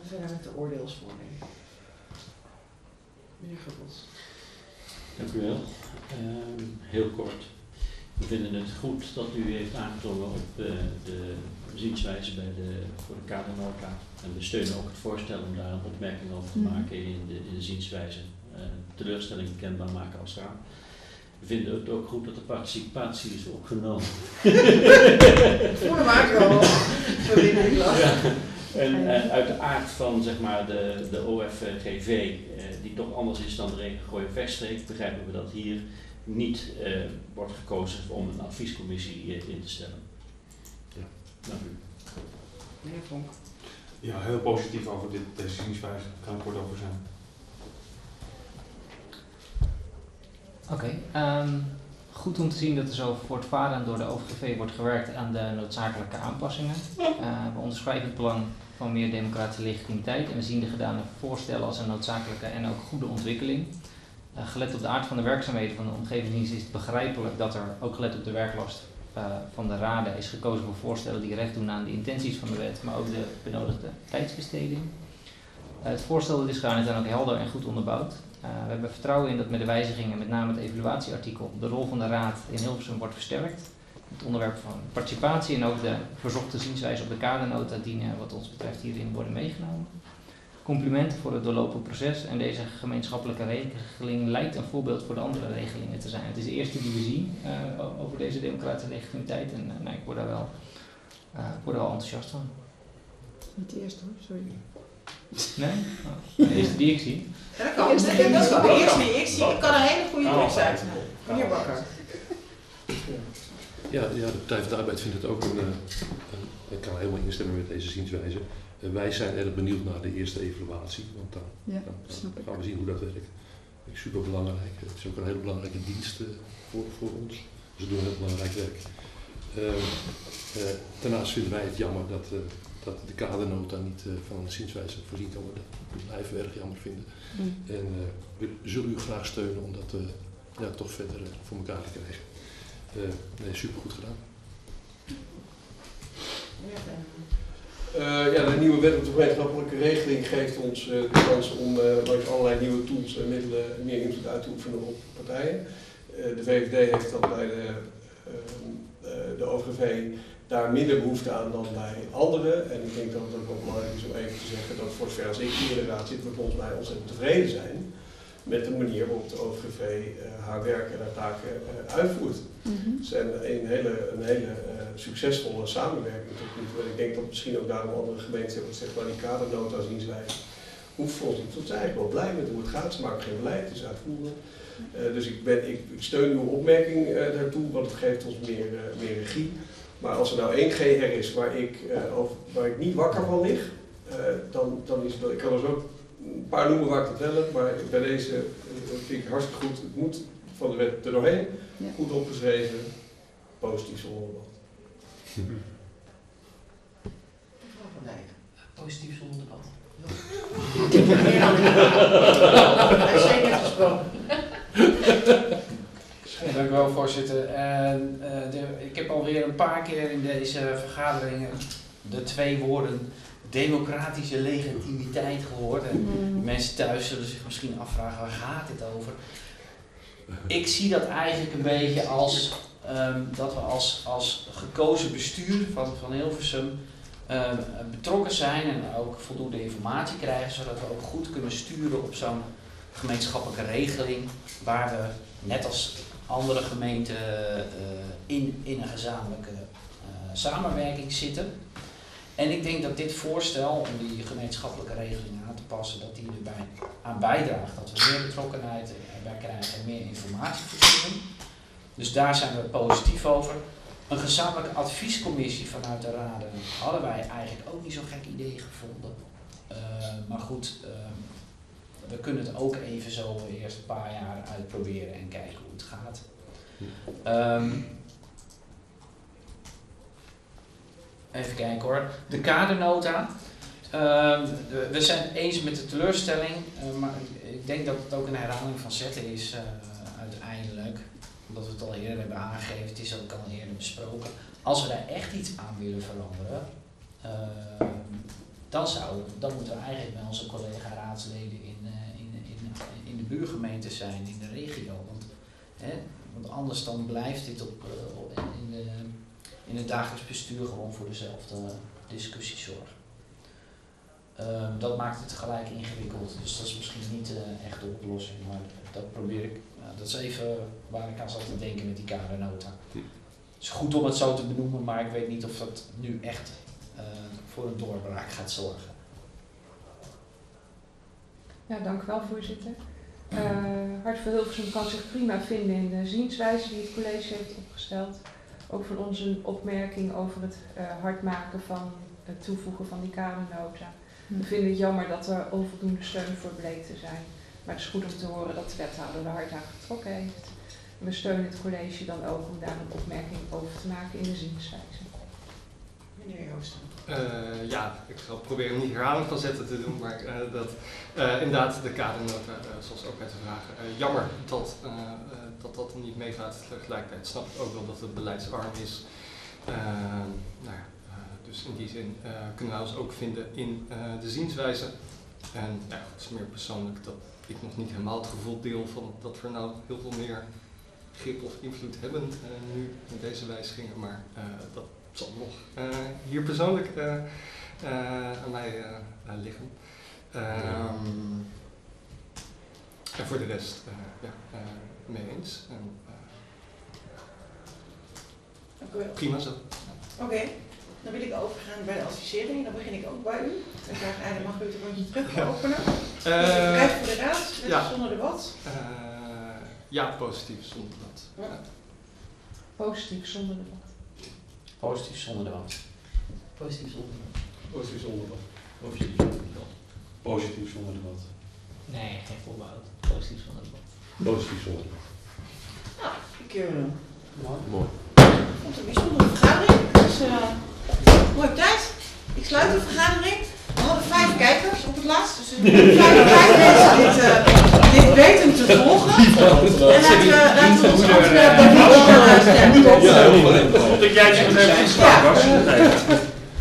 verder met de oordeelsvorming. Meneer Gubbels. Dank u wel. Heel kort. We vinden het goed dat u heeft aangedrongen op de zienswijze voor de kadernota. En we steunen ook het voorstel om daar een opmerking over te maken in de zienswijze. Teleurstelling kenbaar maken als raad. We vinden het ook goed dat de participatie is opgenomen. Voor de macro. Ja. En uit de aard van zeg maar, de OFGV, die toch anders is dan de Regengooien-Vechtstreek, begrijpen we dat hier niet wordt gekozen om een adviescommissie in te stellen. Ja, dank u. Meneer Vonk. Ja, heel positief over deze zienswijze. Daar kan ik kort over zijn. Oké, goed om te zien dat er zo voortvarend door de OFGV wordt gewerkt aan de noodzakelijke aanpassingen. We onderschrijven het belang van meer democratische legitimiteit en we zien de gedane voorstellen als een noodzakelijke en ook goede ontwikkeling. Gelet op de aard van de werkzaamheden van de omgevingsdienst is het begrijpelijk dat er, ook gelet op de werklast van de raden, is gekozen voor voorstellen die recht doen aan de intenties van de wet, maar ook de benodigde tijdsbesteding. Het voorstel dat is gedaan is dan ook helder en goed onderbouwd. We hebben vertrouwen in dat met de wijzigingen, met name het evaluatieartikel, de rol van de raad in Hilversum wordt versterkt. Het onderwerp van participatie en ook de verzochte zienswijze op de kadernota dienen wat ons betreft hierin worden meegenomen. Complimenten voor het doorlopen proces en deze gemeenschappelijke regeling lijkt een voorbeeld voor de andere regelingen te zijn. Het is de eerste die we zien over deze democratische legitimiteit en ik word daar wel enthousiast van. Niet de eerste hoor, sorry. Nee? De eerste die ik zie. Ja, dat kan. Dat is wel de eerste die ik zie. Ik kan een hele goede tekst uit. Meneer Bakker. Ja, de Partij van de Arbeid vindt het ook ik kan helemaal instemmen met deze zienswijze. Wij zijn erg benieuwd naar de eerste evaluatie, want dan gaan we zien hoe dat werkt. Dat is super belangrijk. Het is ook een hele belangrijke dienst voor ons. Ze doen heel belangrijk werk. Daarnaast vinden wij het jammer dat de kadernota niet van een zienswijze voorzien kan worden. Dat blijven we erg jammer vinden. En we zullen u graag steunen om dat toch verder voor elkaar te krijgen. Nee, super goed gedaan. De nieuwe wet op de gemeenschappelijke regeling geeft ons de kans om langs allerlei nieuwe tools en middelen meer invloed uit te oefenen op partijen. De VVD heeft dat bij de OVV daar minder behoefte aan dan bij anderen. En ik denk dat het ook wel belangrijk is om even te zeggen dat voor zover als ik hier in de raad zit, we volgens mij ontzettend tevreden zijn met de manier waarop de OVV haar werk en haar taken uitvoert. Het is een hele succesvolle samenwerking tot nu toe. En ik denk dat misschien ook daarom andere gemeenten hebben gezegd, maar die kadernota zienswijze hoeft voor ons niet. Tot zijn eigenlijk wel blij met hoe het gaat. Ze maken geen beleid, het is uitvoerend. Dus ik steun uw opmerking daartoe, want het geeft ons meer regie. Maar als er nou één GR is waar ik niet wakker van lig, dan is het wel. Ik kan er zo een paar noemen waar ik dat wel heb, maar bij deze vind ik hartstikke goed. Het moet van de wet er doorheen, goed opgeschreven, positief zonder debat. Positief zonder debat. Hij is zeker gesproken. Dank u wel, voorzitter. Ik heb alweer een paar keer in deze vergaderingen de twee woorden democratische legitimiteit gehoord. En mensen thuis zullen zich misschien afvragen, waar gaat dit over? Ik zie dat eigenlijk een beetje als dat we als gekozen bestuur van Hilversum betrokken zijn en ook voldoende informatie krijgen, zodat we ook goed kunnen sturen op zo'n gemeenschappelijke regeling, waar we net als andere gemeenten in een gezamenlijke samenwerking zitten. En ik denk dat dit voorstel om die gemeenschappelijke regeling aan te passen, dat die erbij aan bijdraagt. Dat we meer betrokkenheid erbij krijgen en meer informatievoorziening. Dus daar zijn we positief over. Een gezamenlijke adviescommissie vanuit de raden hadden wij eigenlijk ook niet zo'n gek idee gevonden. Maar goed, we kunnen het ook even zo eerst een paar jaar uitproberen en kijken hoe het gaat. Even kijken hoor. De kadernota. We zijn het eens met de teleurstelling, maar ik denk dat het ook een herhaling van zetten is uiteindelijk. Omdat we het al eerder hebben aangegeven, het is ook al eerder besproken. Als we daar echt iets aan willen veranderen, dan moeten we eigenlijk bij onze collega-raadsleden in de buurgemeente zijn, in de regio. Want anders dan blijft dit in het dagelijks bestuur gewoon voor dezelfde discussies zorgen. Dat maakt het gelijk ingewikkeld, dus dat is misschien niet echt de oplossing, maar dat probeer ik. Dat is even waar ik aan zat te denken met die kadernota. Het is goed om het zo te benoemen, maar ik weet niet of dat nu echt voor een doorbraak gaat zorgen. Ja, dank u wel, voorzitter. Hart voor Hilversum kan zich prima vinden in de zienswijze die het college heeft opgesteld. Ook van ons een opmerking over het hard maken van het toevoegen van die kadernota. We vinden het jammer dat er onvoldoende steun voor bleek te zijn. Maar het is goed om te horen dat de wethouder er hard aan getrokken heeft. We steunen het college dan ook om daar een opmerking over te maken in de zienswijze. Meneer Joosten. Ja, ik zal proberen niet herhaling van zetten te doen, maar inderdaad de kadernota, zoals ook met de vraag, jammer dat niet meegaat. Tegelijkertijd snap ik ook wel dat het beleidsarm is. Dus in die zin kunnen wij ons ook vinden in de zienswijze. En ja, het is meer persoonlijk dat ik nog niet helemaal het gevoel deel van dat we nou heel veel meer grip of invloed hebben nu in deze wijzigingen, maar dat zal nog hier persoonlijk aan mij liggen. En voor de rest, mee eens. Prima zo. Oké, dan wil ik overgaan bij de advisering. Dan begin ik ook bij u. Dan vraag ik eigenlijk, mag u het rondje terug openen? Kijk voor de raad, met of zonder debat? Ja, positief zonder debat. Ja. Positief zonder debat. Positief zonder debat. Positief zonder debat. Positief zonder debat. Positief zonder debat. Positief zonder debat. Nee, geen voorbehoud. Positief zonder debat. Positief zonder debat. Nou, ik Mooi. vond het een bijzondere vergadering. Dus mooie tijd. Ik sluit de vergadering. We hadden 5 kijkers op het laatst, dus er zijn 5 mensen dit weten te volgen. En laten we ons afsluiten bij die stemmen. Dat jij zo even was.